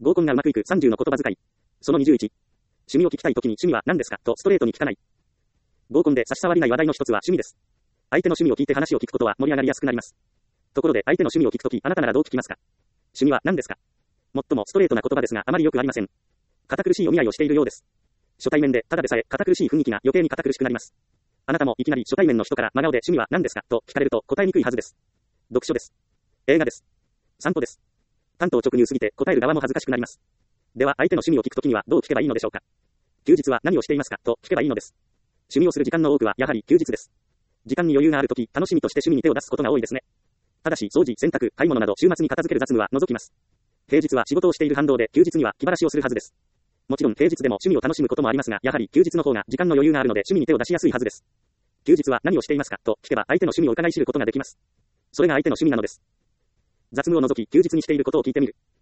合コンがうまくいく30の言葉遣い。その21。趣味を聞きたいときに趣味は何ですかとストレートに聞かない。合コンで差し障りない話題の一つは趣味です。相手の趣味を聞いて話を聞くことは盛り上がりやすくなります。ところで相手の趣味を聞くとき、あなたならどう聞きますか？趣味は何ですか？最もストレートな言葉ですがあまりよくありません。堅苦しいお見合いをしているようです。初対面でただでさえ堅苦しい雰囲気が余計に堅苦しくなります。あなたもいきなり初対面の人から真顔で趣味は何ですかと聞かれると答えにくいはずです。読書です。映画です。散歩です。単刀直入すぎて答える側も恥ずかしくなります。では相手の趣味を聞くときにはどう聞けばいいのでしょうか？休日は何をしていますかと聞けばいいのです。趣味をする時間の多くはやはり休日です。時間に余裕があるとき、楽しみとして趣味に手を出すことが多いですね。ただし掃除、洗濯、買い物など週末に片付ける雑務は除きます。平日は仕事をしている反動で休日には気晴らしをするはずです。もちろん平日でも趣味を楽しむこともありますが、やはり休日の方が時間の余裕があるので趣味に手を出しやすいはずです。休日は何をしていますかと聞けば相手の趣味を伺い知ることができます。それが相手の趣味なのです。雑務を除き休日にしていることを聞いてみる。